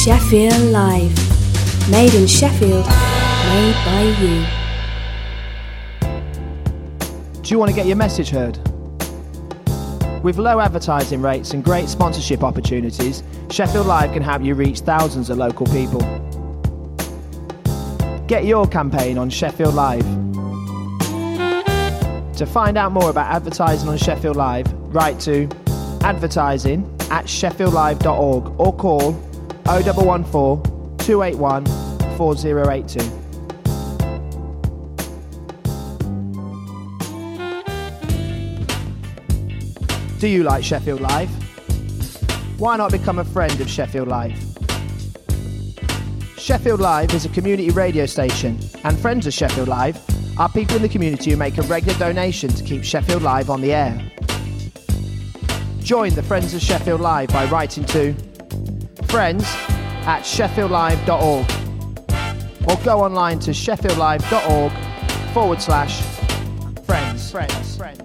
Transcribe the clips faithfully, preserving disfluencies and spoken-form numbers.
Sheffield Live. Made in Sheffield, made by you. Do you want to get your message heard? With low advertising rates and great sponsorship opportunities, Sheffield Live can help you reach thousands of local people. Get your campaign on Sheffield Live. To find out more about advertising on Sheffield Live, write to advertising at sheffield live dot org or call oh one one four, two eight one, four oh eight two. Do you like Sheffield Live? Why not become a friend of Sheffield Live? Sheffield Live is a community radio station, and friends of Sheffield Live are people in the community who make a regular donation to keep Sheffield Live on the air. Join the Friends of Sheffield Live by writing to friends at sheffield live dot org or go online to sheffield live dot org forward slash friends. Friends. Friends.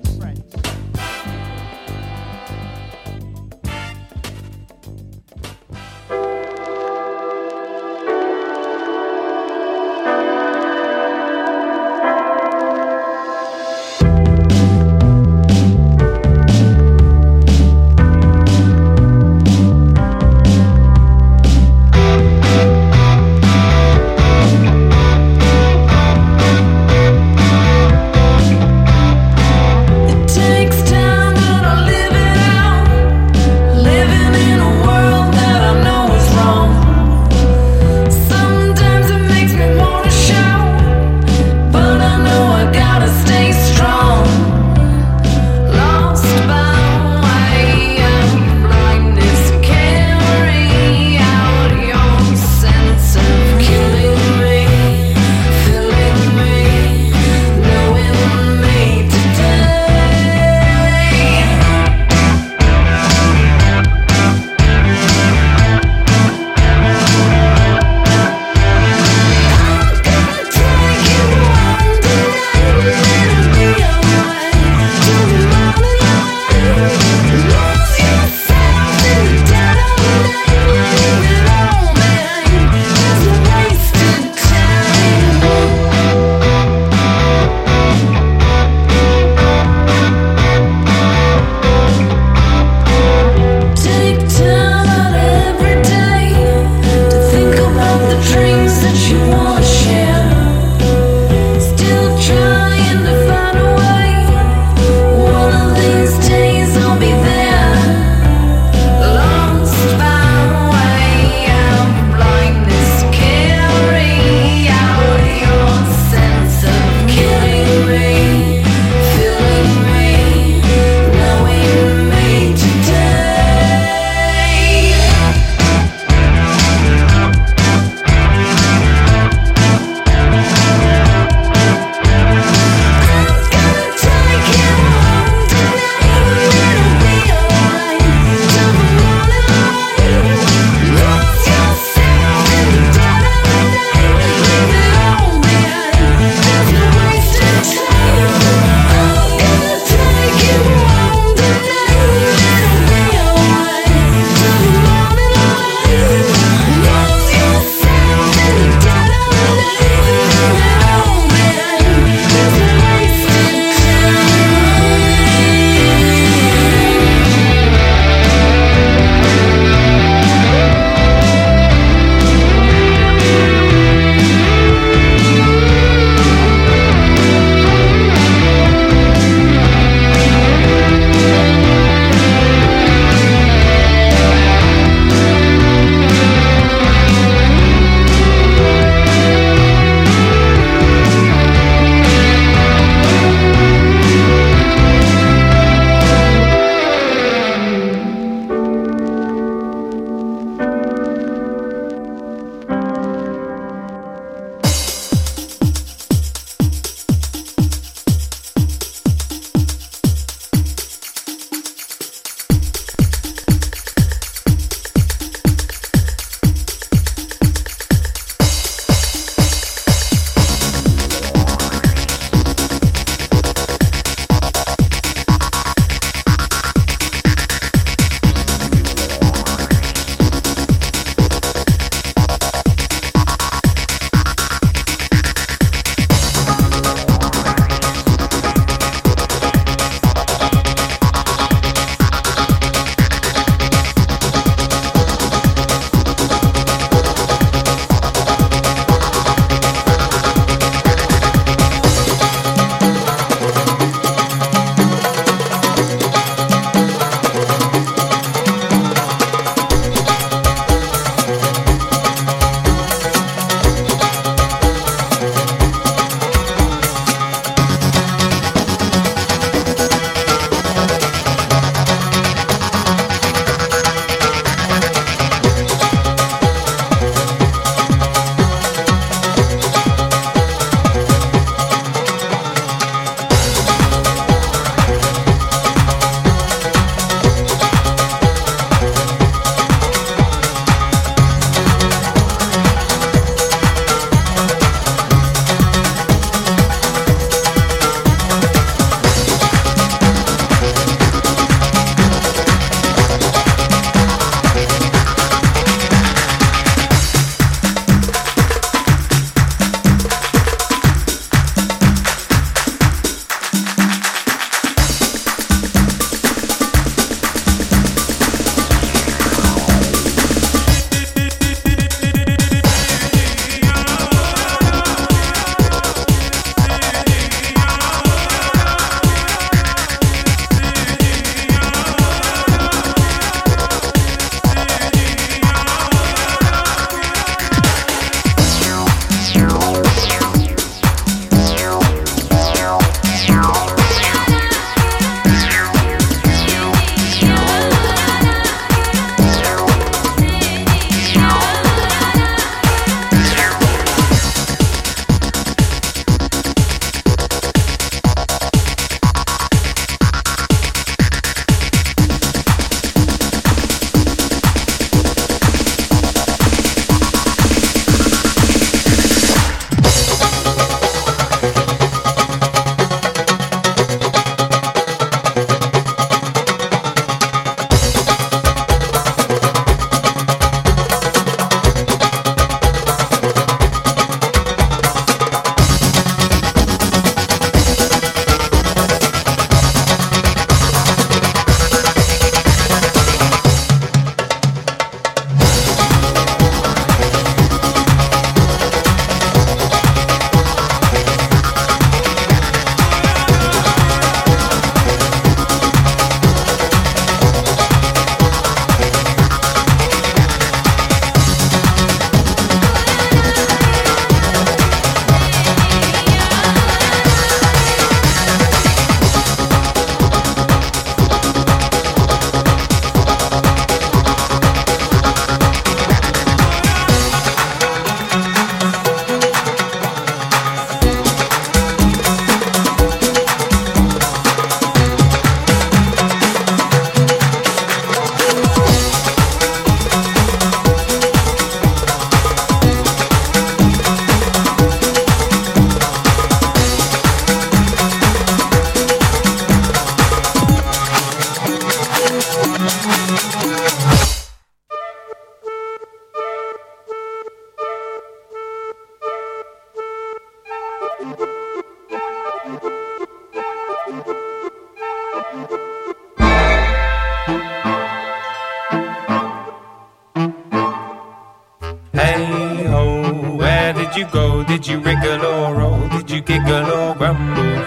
Hey ho, where did you go? Did you wriggle or roll? Did you giggle or grumble?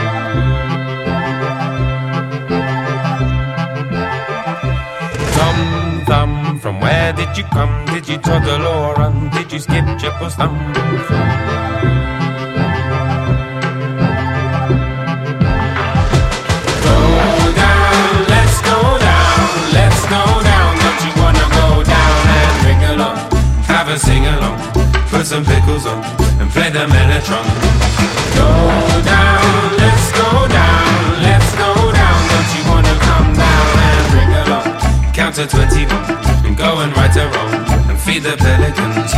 Tom Thumb, from where did you come? Did you toddle or run? Did you skip, jump or stumble? Sing along, put some pickles on, and play the Mellotron. Go down, let's go down, let's go down. Don't you wanna come down and bring along? Count to twenty-one, and go and right a wrong, and feed the pelicans.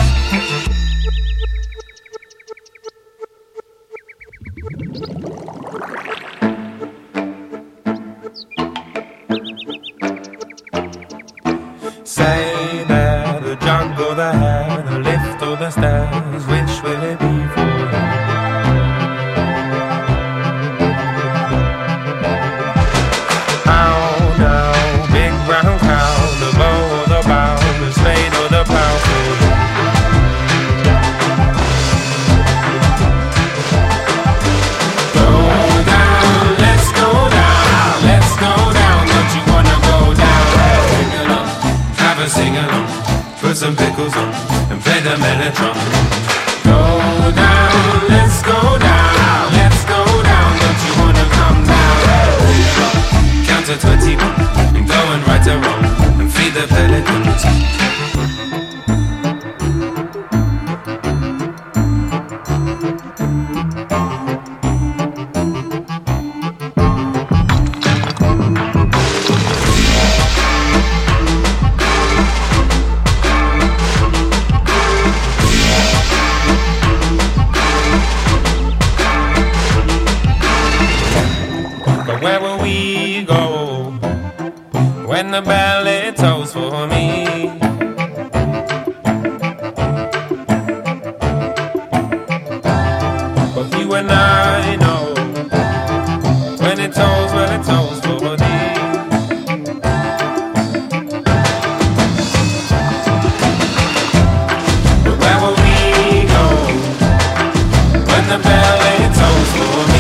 Say there, the jungle, the hair, the lift or the stairs, which will it be for? How now, big brown cow, the bow or the bow, the spade or the plow for? Go down, let's go down, let's go down. Don't you wanna go down? Have a sing along, put some pickles on, and play the Mellotron. Go down, let's go down, let's go down. Don't you wanna come down? Count to twenty-one, and go and right a wrong, and feed the pelicans. Where will we go when the ballet tolls for me? But you and I know when it tolls, well it tolls for thee. But where will we go when the ballet tolls for me?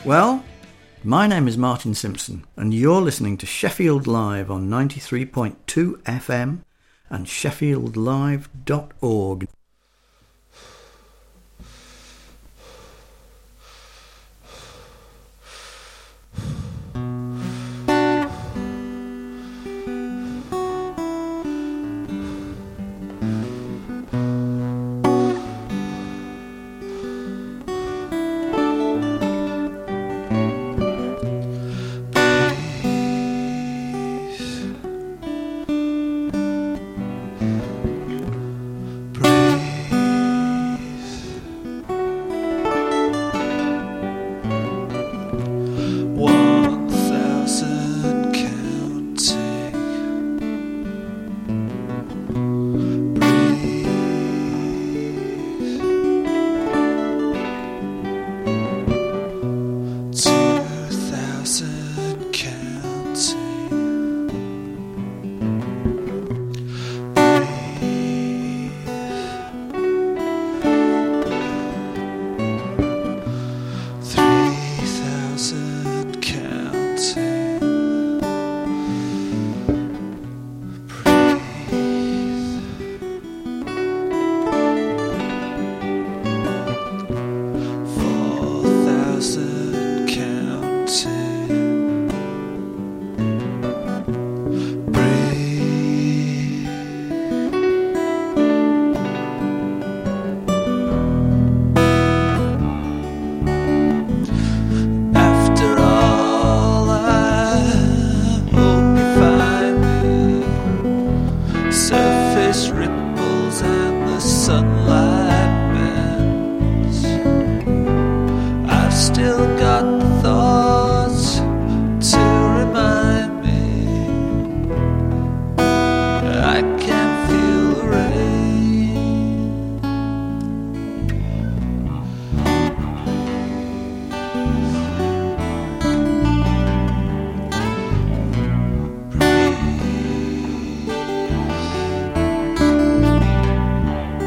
Well, my name is Martin Simpson, and you're listening to Sheffield Live on ninety-three point two F M and sheffield live dot org.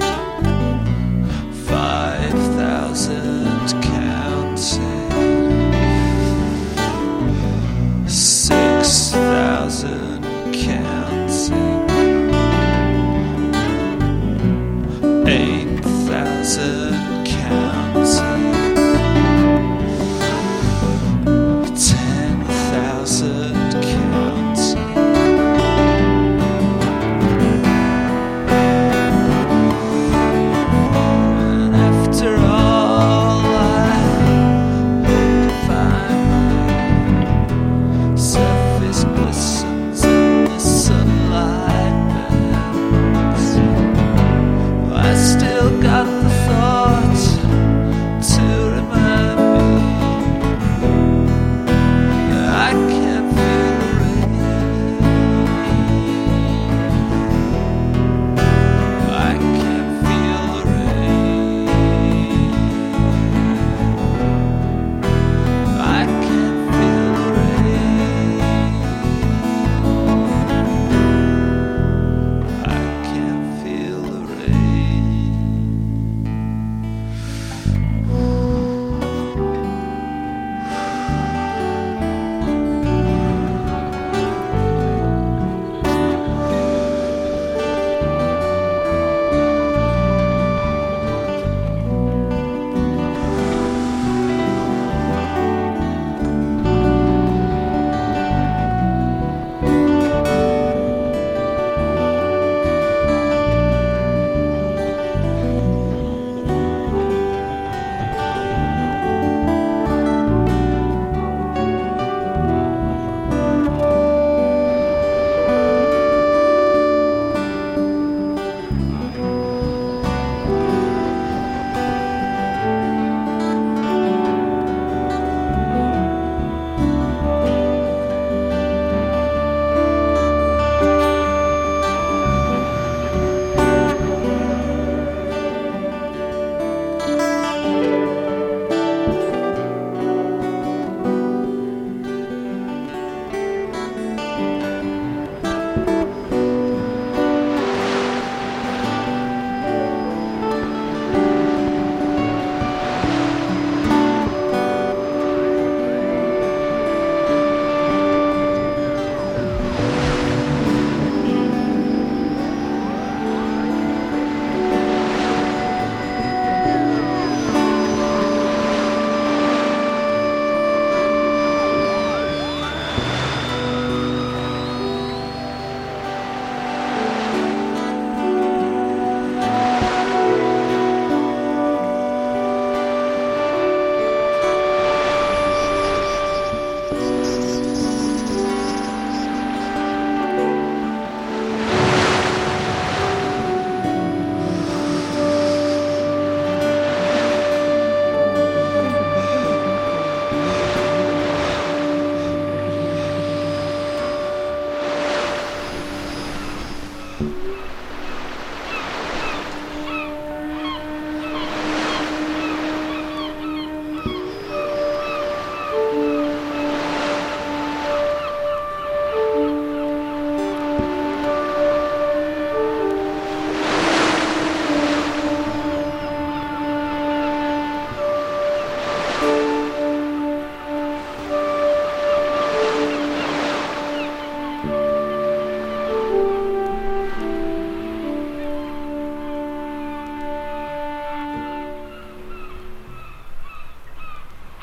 Five thousand counting.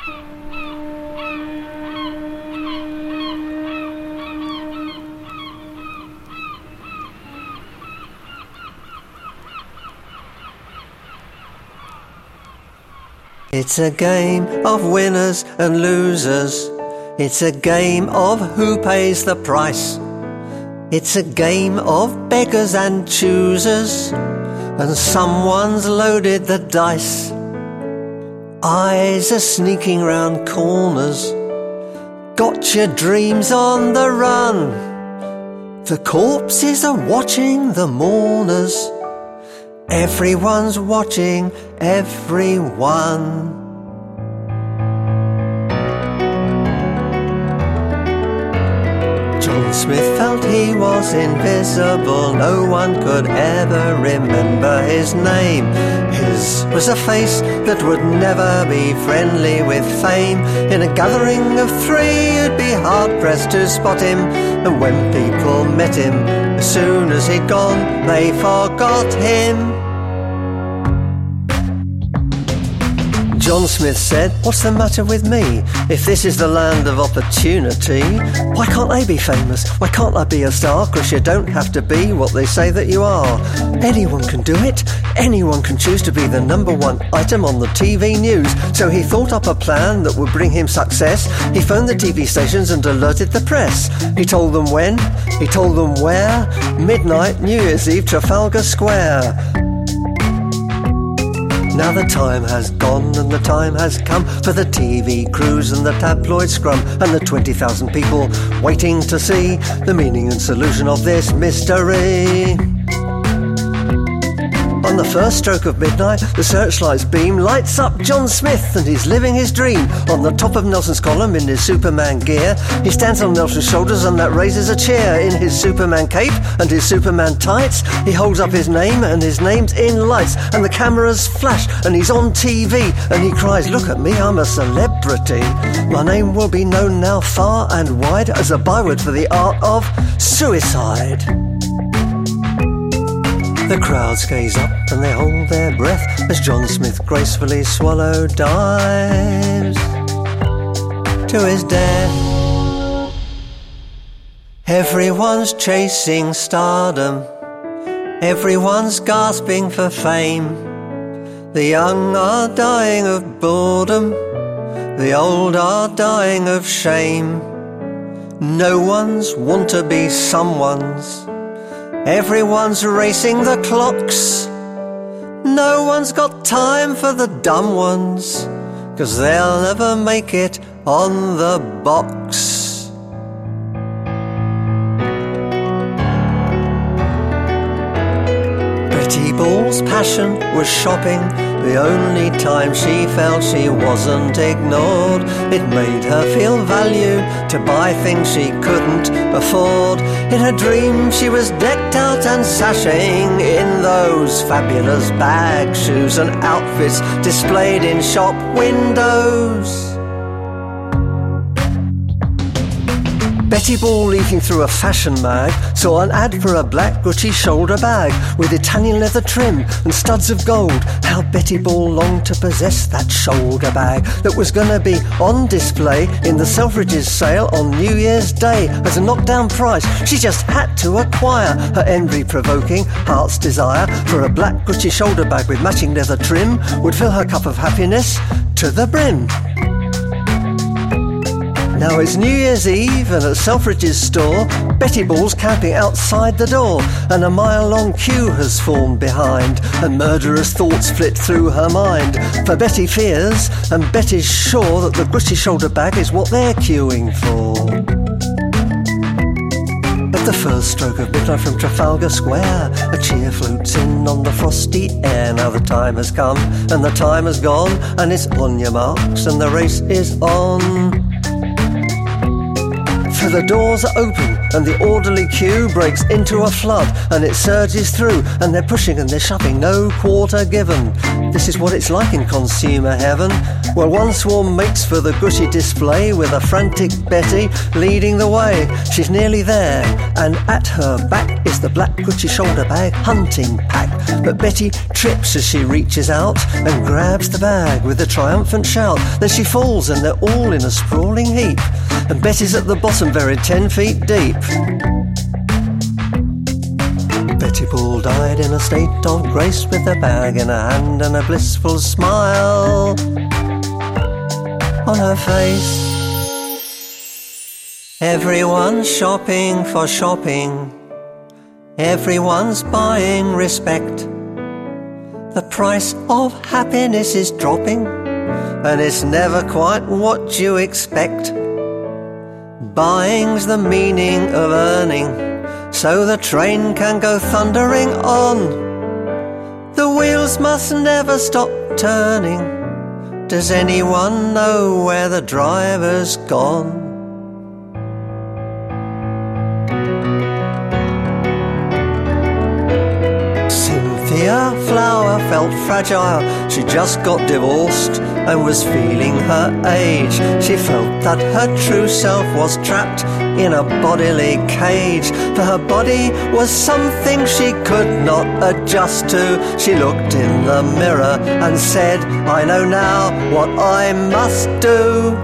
It's a game of winners and losers. It's a game of who pays the price. It's a game of beggars and choosers, and someone's loaded the dice. Eyes are sneaking round corners, got your dreams on the run. The corpses are watching the mourners. Everyone's watching everyone. John Smith felt he was invisible. No one could ever remember his name. His was a face that would never be friendly with fame. In a gathering of three, you'd be hard-pressed to spot him. And when people met him, as soon as he'd gone, they forgot him. John Smith said, "What's the matter with me? If this is the land of opportunity, why can't I be famous? Why can't I be a star? 'Cause you don't have to be what they say that you are. Anyone can do it. Anyone can choose to be the number one item on the T V news." So he thought up a plan that would bring him success. He phoned the T V stations and alerted the press. He told them when, he told them where. Midnight, New Year's Eve, Trafalgar Square. Now the time has gone and the time has come for the T V crews and the tabloid scrum and the twenty thousand people waiting to see the meaning and solution of this mystery. On the first stroke of midnight, the searchlight's beam lights up John Smith, and he's living his dream. On the top of Nelson's column in his Superman gear, he stands on Nelson's shoulders and that raises a chair. In his Superman cape and his Superman tights, he holds up his name and his name's in lights, and the cameras flash and he's on T V, and he cries, "Look at me, I'm a celebrity. My name will be known now far and wide as a byword for the art of suicide." The crowds gaze up and they hold their breath as John Smith gracefully swallowed dives to his death. Everyone's chasing stardom, everyone's gasping for fame. The young are dying of boredom, the old are dying of shame. No one's want to be someone's, everyone's racing the clocks. No one's got time for the dumb ones, 'cause they'll never make it on the box. Betty Ball's passion was shopping, the only time she felt she wasn't ignored. It made her feel value to buy things she couldn't afford. In her dream she was decked out and sashing in those fabulous bag shoes and outfits displayed in shop windows. Betty Ball, leafing through a fashion mag, saw an ad for a black Gucci shoulder bag with Italian leather trim and studs of gold. How Betty Ball longed to possess that shoulder bag that was going to be on display in the Selfridges sale on New Year's Day as a knockdown price. She just had to acquire her envy-provoking heart's desire for a black Gucci shoulder bag with matching leather trim would fill her cup of happiness to the brim. Now it's New Year's Eve and at Selfridges store, Betty Ball's camping outside the door, and a mile-long queue has formed behind, and murderous thoughts flit through her mind. For Betty fears, and Betty's sure that the Gucci shoulder bag is what they're queuing for. At the first stroke of midnight from Trafalgar Square, a cheer floats in on the frosty air. Now the time has come, and the time has gone, and it's on your marks, and the race is on. For the doors are open and the orderly queue breaks into a flood, and it surges through, and they're pushing and they're shoving, no quarter given. This is what it's like in consumer heaven. Well, one swarm makes for the gushy display, with a frantic Betty leading the way. She's nearly there, and at her back is the black Gucci shoulder bag hunting pack. But Betty trips as she reaches out and grabs the bag with a triumphant shout. Then she falls and they're all in a sprawling heap, and Betty's at the bottom buried ten feet deep. Betty Bull died in a state of grace, with a bag in her hand and a blissful smile on her face. Everyone's shopping for shopping, everyone's buying respect. The price of happiness is dropping, and it's never quite what you expect. Buying's the meaning of earning, so the train can go thundering on. The wheels must never stop turning. Does anyone know where the driver's gone? Cynthia Flower felt fragile. She just got divorced and was feeling her age. She felt that her true self was trapped in a bodily cage, for her body was something she could not adjust to. She looked in the mirror and said, I know now what I must do.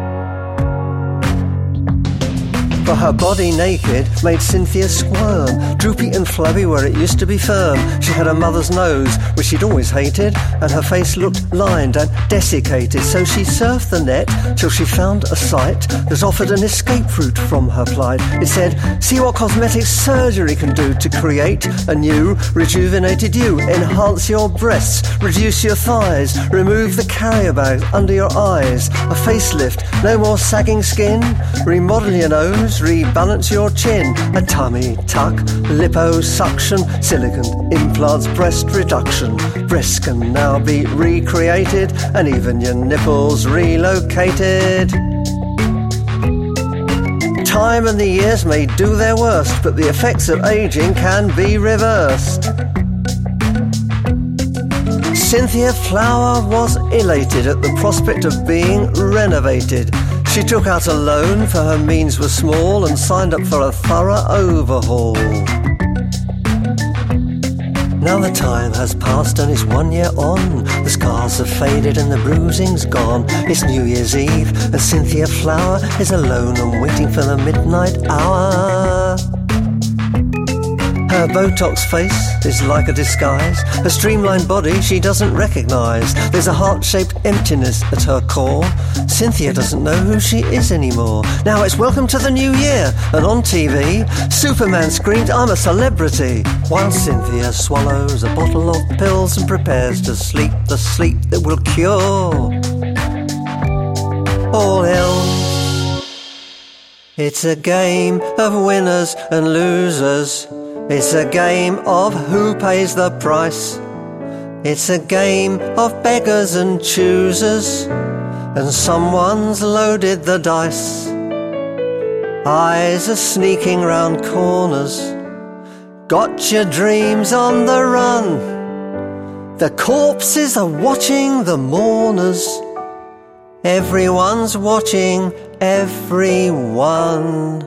For her body naked made Cynthia squirm, droopy and flabby where it used to be firm. She had a mother's nose, which she'd always hated, and her face looked lined and desiccated. So she surfed the net till she found a site that offered an escape route from her plight. It said, see what cosmetic surgery can do to create a new, rejuvenated you. Enhance your breasts, reduce your thighs, remove the carrier bags under your eyes. A facelift, no more sagging skin, remodel your nose, rebalance your chin. A tummy tuck, liposuction, silicone implants, breast reduction. Breasts can now be recreated, and even your nipples relocated. Time and the years may do their worst, but the effects of aging can be reversed. Cynthia Flower was elated at the prospect of being renovated. She took out a loan, for her means were small, and signed up for a thorough overhaul. Now the time has passed and it's one year on. The scars have faded and the bruising's gone. It's New Year's Eve and Cynthia Flower is alone and waiting for the midnight hour. Her Botox face is like a disguise. Her streamlined body she doesn't recognise. There's a heart-shaped emptiness at her core. Cynthia doesn't know who she is anymore. Now it's welcome to the new year, and on T V, Superman screamed, I'm a celebrity, while Cynthia swallows a bottle of pills and prepares to sleep the sleep that will cure all ills. It's a game of winners and losers. It's a game of who pays the price. It's a game of beggars and choosers, and someone's loaded the dice. Eyes are sneaking round corners, got your dreams on the run. The corpses are watching the mourners. Everyone's watching everyone.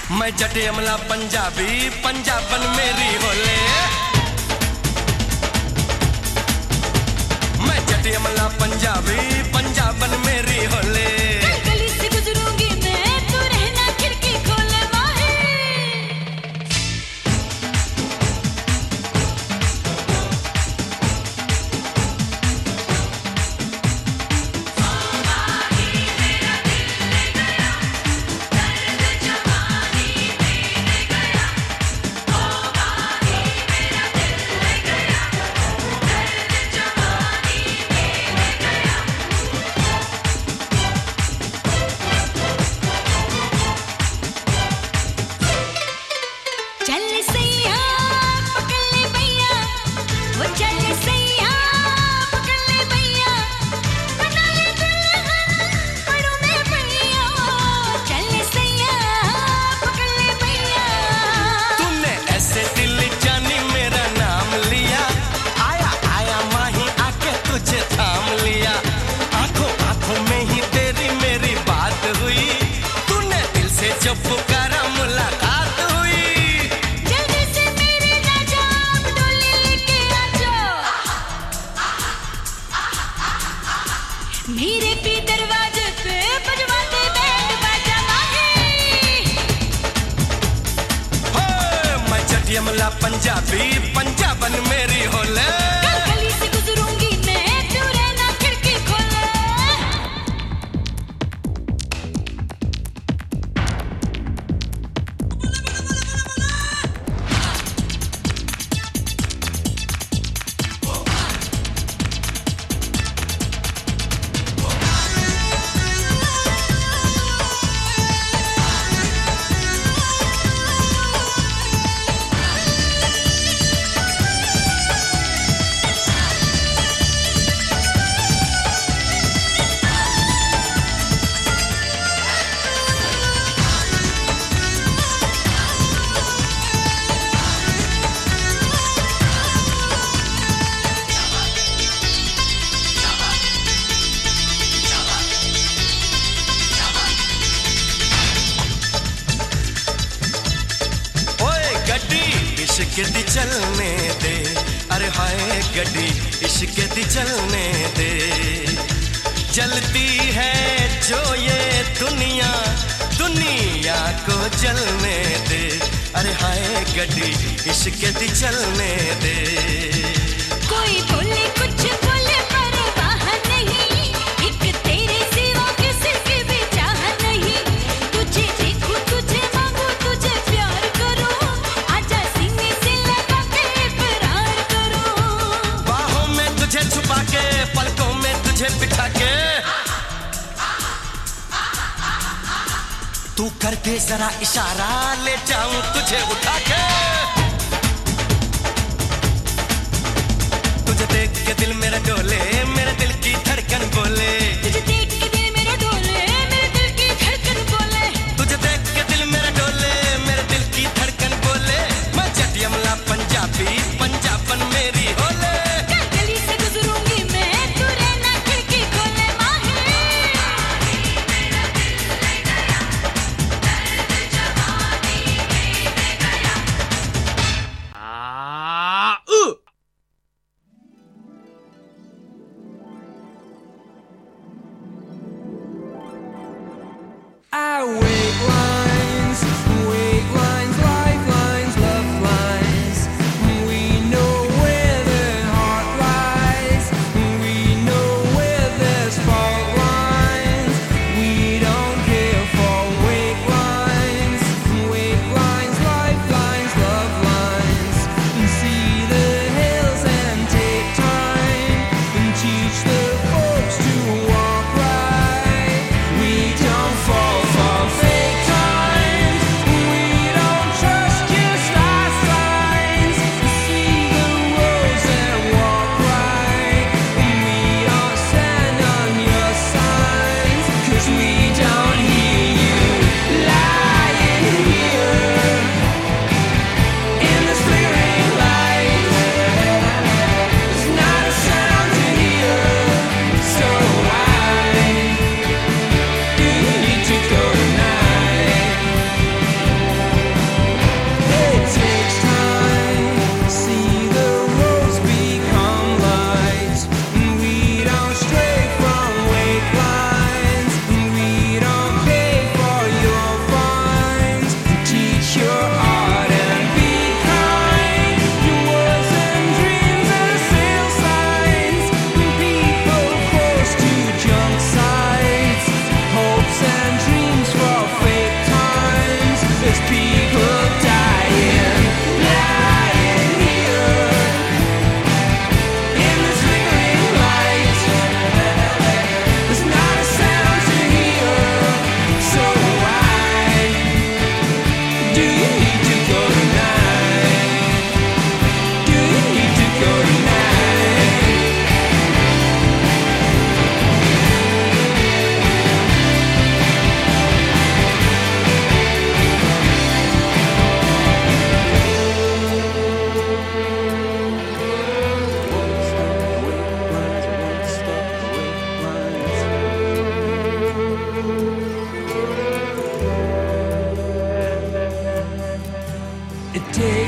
मैं जटे अमला पंजाबी पंजाबन मेरी होले मैं जटे अमला पंजाबी पंजाबन मेरी होले गली से गुजरूंगी मैं तू रहना खिड़की खोले माही पंजाबी पंजाबन मेरी होले गली से गुजरूंगी मैं तू रहना खिड़की खोले इश्क दी चलने दे अरे हाय गड्डी इश्क दी चलने दे जलती है जो ये दुनिया दुनिया को जलने दे अरे हाय गड्डी इश्क दी चलने दे कोई बोले कुछ बोले परवाह नहीं एक तेरे सिवा किसी की भी चाह नहीं तुझे देखूं तुझे मांगू तुझे प्यार करूं आजा सीने से लगा के इकरार करूं बाहों में तुझे छुपा के पलकों में तुझे बिठा के तू कर दे जरा इशारा ले जाऊं तुझे उठा के तुझे देख के दिल मेरा डोले मेरे दिल की धड़कन बोले तुझे देख के दिल मेरा डोले मेरे दिल की धड़कन बोले तुझे देख के दिल मेरा डोले मेरे दिल की धड़कन बोले मैं जटी अमला पंजाबी पंजाबन मेरी होले गली से गुजरूंगी मैं तू रहना खिड़की खोले माही मेरा दिल ले गया दर्द जवानी में दे गया आ उ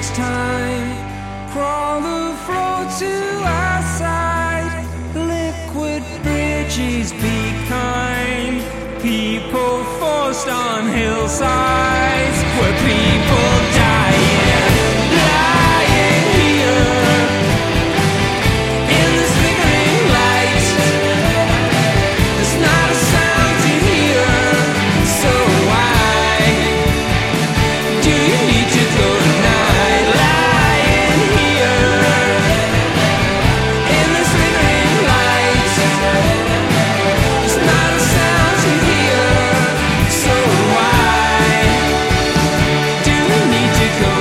takes time. Crawl the floor to our side. Liquid bridges be kind. People forced on hillsides where people dying, lying here in this flickering light. There's not a sound to hear, so why do you need to go tonight? Lying here in this flickering light. There's not a sound to hear, so why do you need to go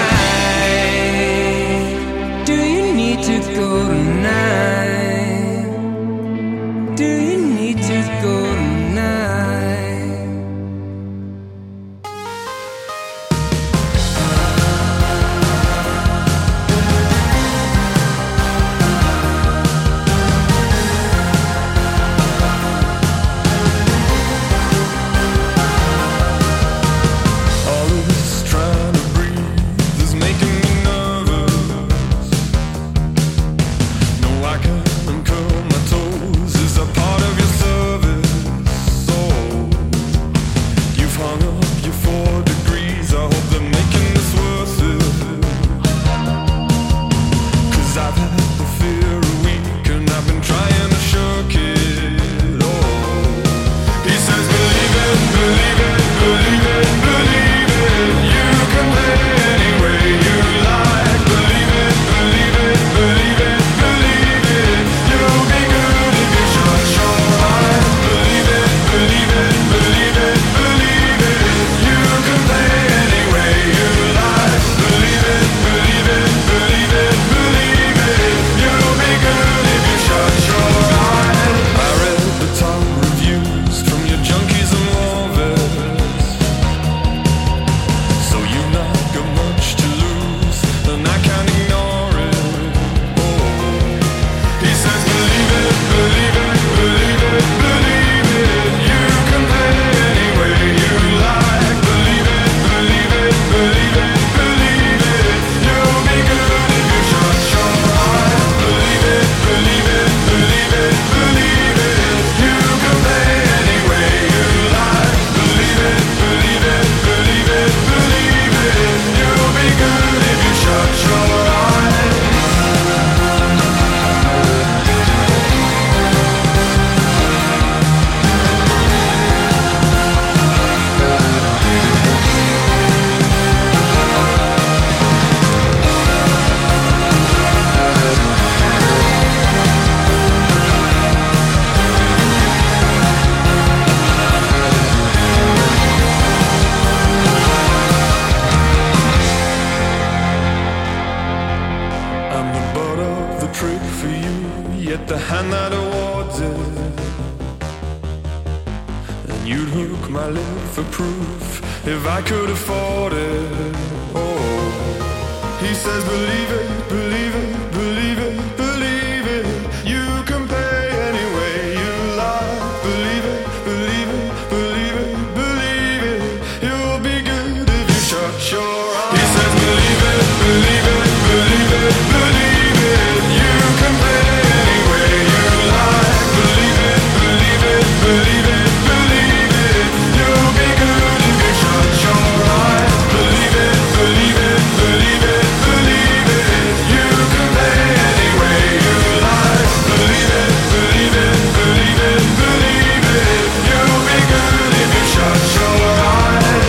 tonight? Do you need to go tonight? Do you need to go tonight? All of this trying to breathe is making me nervous. No, I can't uncurl my toes. Is a part of your service. So you've hung up your four degrees. I hope they're making this worth it. 'Cause I've had the fear a week and I've been trying to shirk it. Oh, he says believe it, believe it, believe it, believe it. You can play any way you like. Believe it, believe it, believe it, believe it. You'll be good if you shut your eyes. Believe it, believe it, believe it, believe it. You can play any way you like. Believe it, believe it, believe it, believe it. You'll be good if you shut your eyes. I read the top reviews from your junkies and lovers. So you've not got much to lose, and I can't ignore it. Oh, he says believe it, believe it, believe it, believe it. You can play any way you like. Believe it, believe it, believe it, believe it. You'll be good if you shut your eyes. Believe it, believe it, believe it, believe it. You can play any way you like. Believe it, believe it, believe it, believe it. You'll be good if you shut your eyes. I'm the butt of the trick for you, yet the hand that awards it. And you'd hook my lip for proof if I could afford it. Oh, he says believe it, believe it, believe it, believe it. You can pay any way you like. Believe it, believe it, believe it, believe it. You'll be good if you shut your eyes. He says believe it, believe it, believe it, believe it. You can pay any way you like. Believe it, believe it, believe it, believe it. You'll be good if you shut your eyes. Believe it, believe it, believe it, believe it. You can play any way you like. Believe it, believe it, believe it, believe it. You'll be good if you shut your eyes.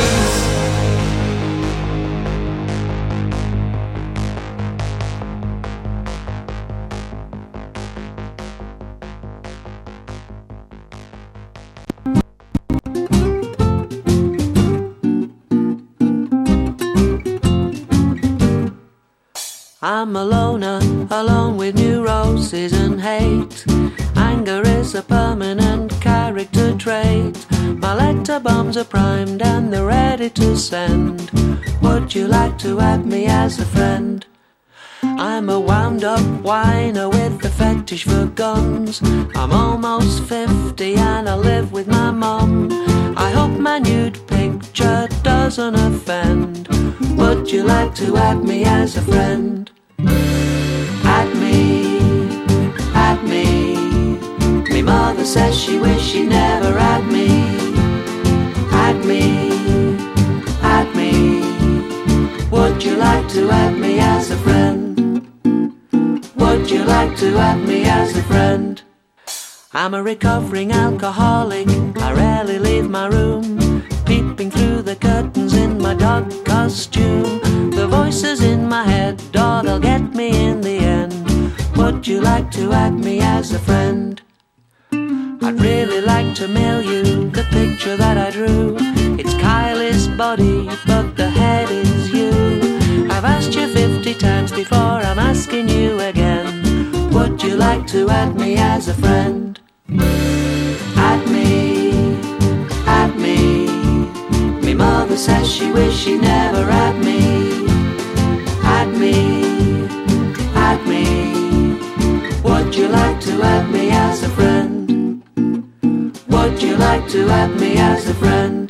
I'm a loner, alone with neuroses and hate. Anger is a permanent character trait. My letter bombs are primed and they're ready to send. Would you like to add me as a friend? I'm a wound up whiner with a fetish for guns. I'm almost fifty and I live with my mum. I hope my nude picture doesn't offend, but Would you like to add me as a friend? Add me, add me. Me mother says she wish she never had me. Add me, add me. Would you like to add me as a friend? Would you like to add me as a friend? I'm a recovering alcoholic, I rarely leave my room, peeping through the curtains in my dog costume. The voices in my head, oh, they'll get me in the end. Would you like to add me as a friend? I'd really like to mail you the picture that I drew. It's Kylie's body, but the head is you. I've asked you fifty times before, I'm asking you again. Would you like to add me as a friend? Add me, add me. Me mother says she wish she never had me. Add me, add me. Would you like to add me as a friend? Would you like to add me as a friend?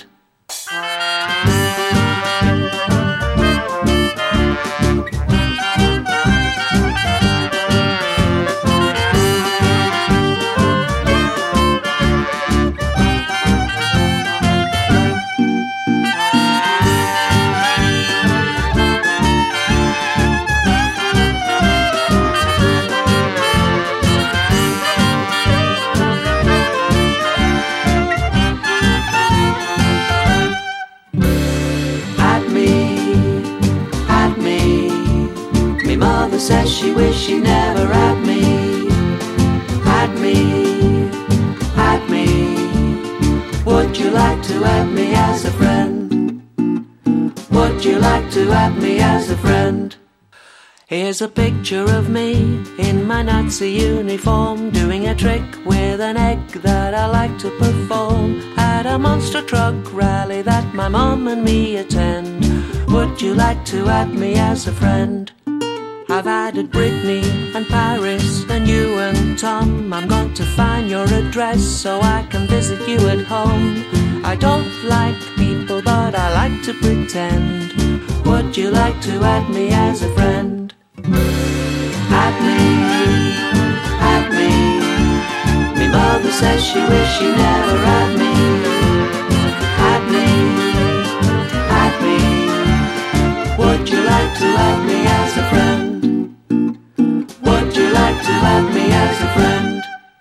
Says she wish she never had me. Had me, had me. Would you like to add me as a friend? Would you like to add me as a friend? Here's a picture of me in my Nazi uniform, doing a trick with an egg that I like to perform at a monster truck rally that my mom and me attend. Would you like to add me as a friend? I've added Brittany and Paris and you and Tom. I'm going to find your address so I can visit you at home. I don't like people, but I like to pretend. Would you like to add me as a friend? Add me, add me. Me mother says she wish she never had me. Add me, add me. Would you like to add me as a friend? Would you like to add me as a friend?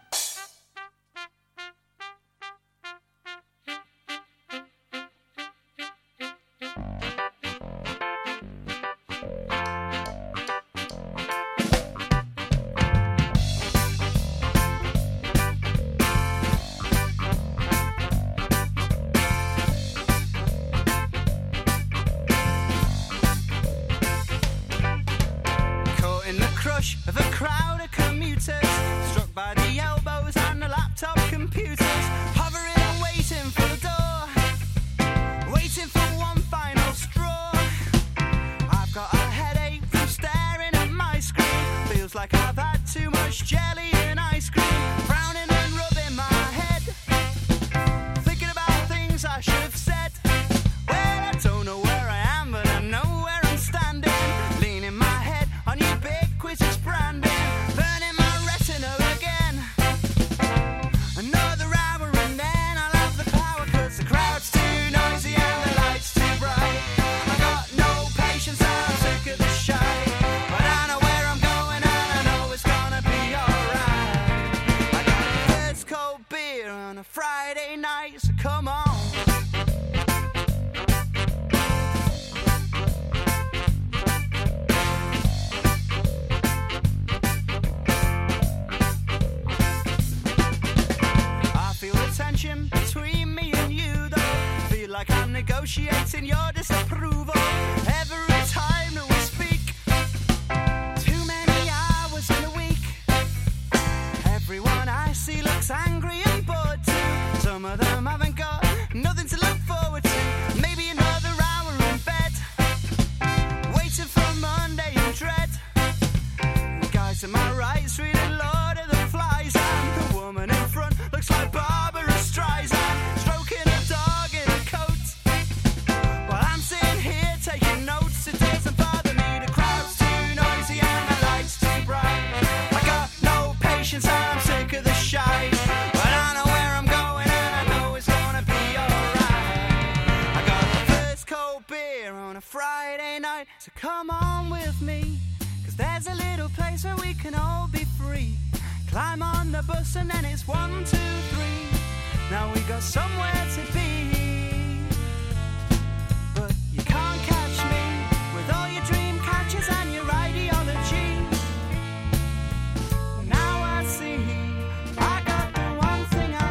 Of a crowd of commuters, struck by the elbows and the laptop computers, hovering and waiting for the door, waiting for one final straw. I've got a headache from staring at my screen, feels like I've had too much jelly and ice cream, frowning and rubbing my head, thinking about things I should have said. Well, I don't know where I am, but I know where I'm standing, leaning my head on your big quizzes branding, burning my retina again. Another hour and then I'll have the power, cause the crowd's too noisy and the light's too bright. I got no patience, I'm sick of the shite, but I know where I'm going and I know it's gonna be alright. I got a first cold beer on a Friday night, so come on. Between me and you, though, feel like I'm negotiating your disapproval every time that we speak. Too many hours in a week. Everyone I see looks angry and bored too. Some of them haven't got nothing to look forward to. Maybe another hour in bed, waiting for Monday in dread. The guy to my right's reading Lord of the Flies, and the woman in front looks like Barbara Streisand, stroking a dog in a coat, while I'm sitting here beer on a Friday night. So come on with me, 'cause there's a little place where we can all be free. Climb on the bus and then it's one, two, three. Now we got somewhere to be. But you can't catch me with all your dream catches and your ideology. Now I see I got the one thing I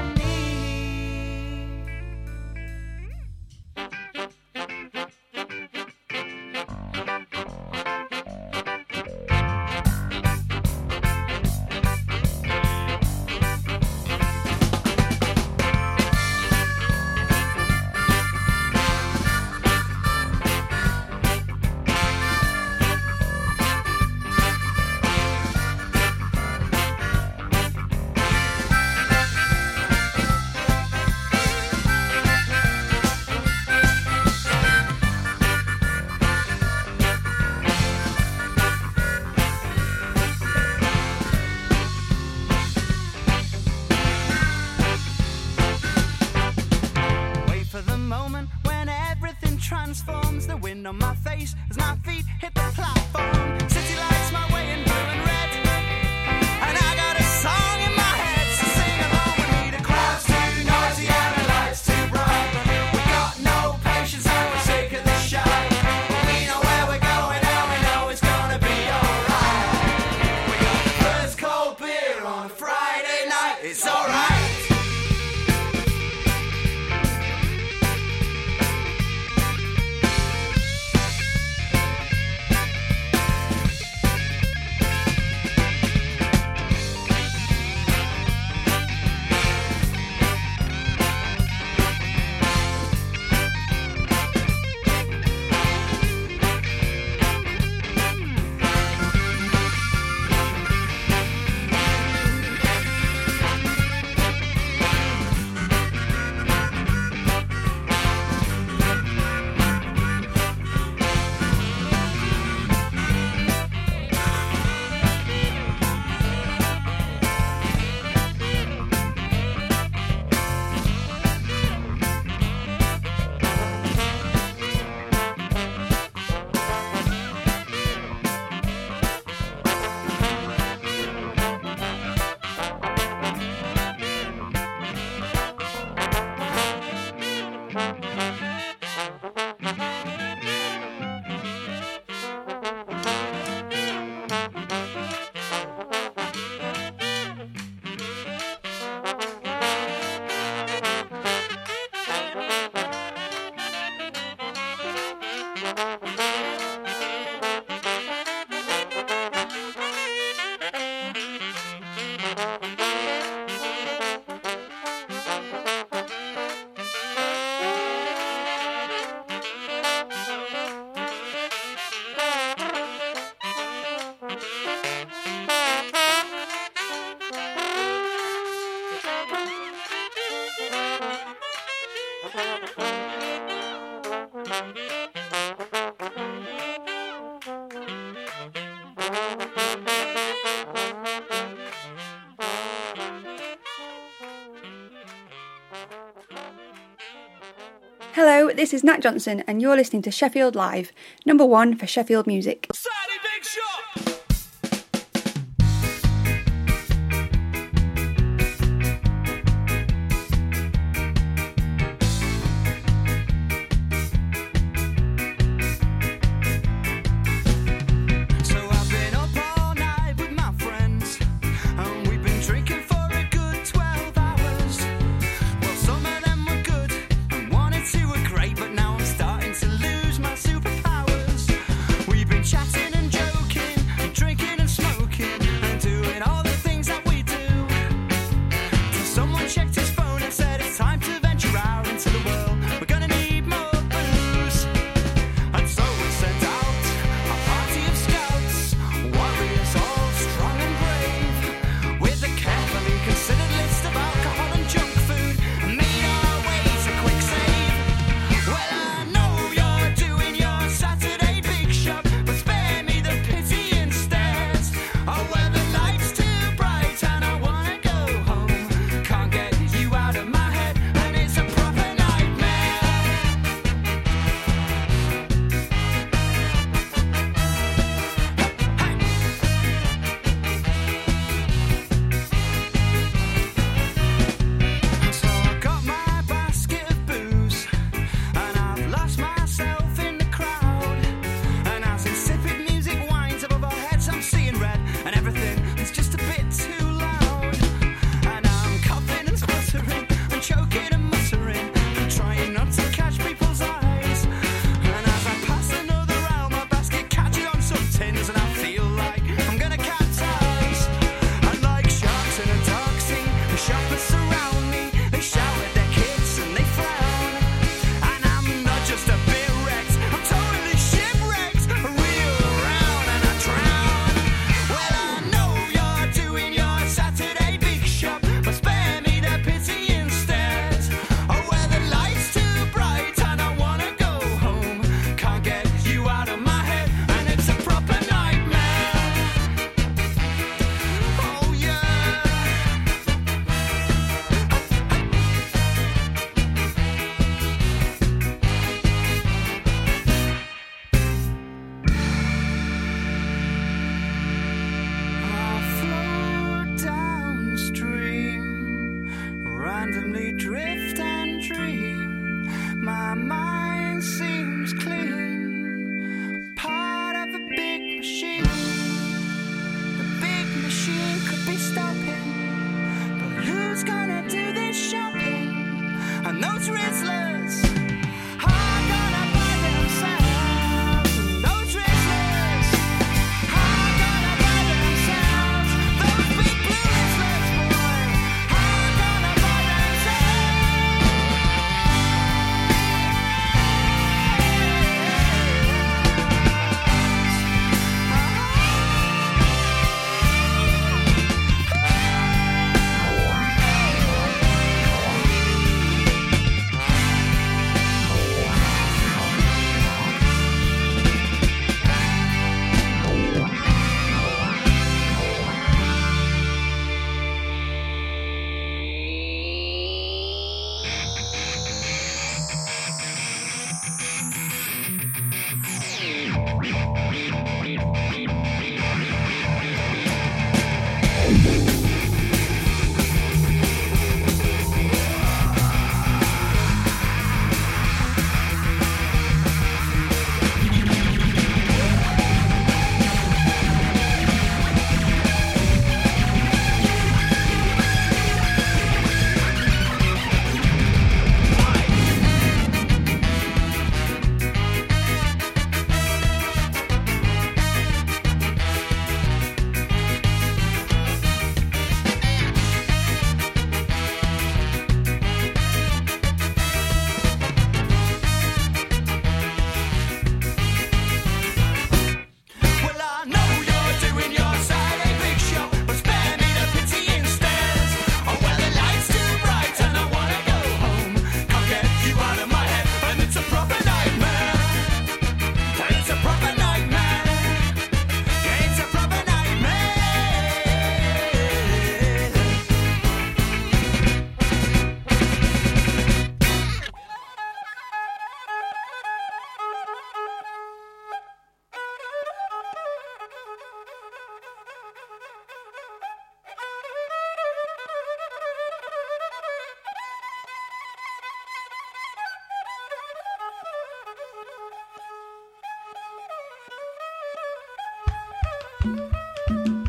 transforms. The wind on my face as my feet hit the platform. City lights my way in blue and red, and I got a song in my head, so sing along with me. The crowd's too noisy and the lights too bright. We got no patience and we're sick of the show. But we know where we're going and we know it's gonna be alright. We got the first cold beer on a Friday night. It's alright. Hello, this is Nat Johnson and you're listening to Sheffield Live, number one for Sheffield music. Saturday Big Shot! Chatting and joking Live.